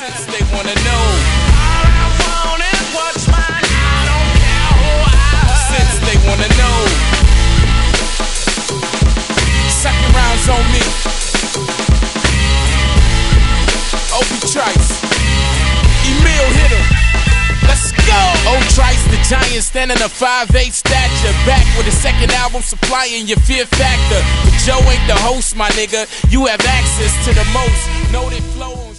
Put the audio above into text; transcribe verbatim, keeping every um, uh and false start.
Since they wanna know, all I want is what's mine. I don't care who I hurt. Since they wanna know, second round's on me. Obi Trice, Emil hit him. Let's go! Oh, Trice, the giant, standing a five eight stature. Back with a second album, supplying your fear factor. But Joe ain't the host, my nigga. You have access to the most. Know they flow.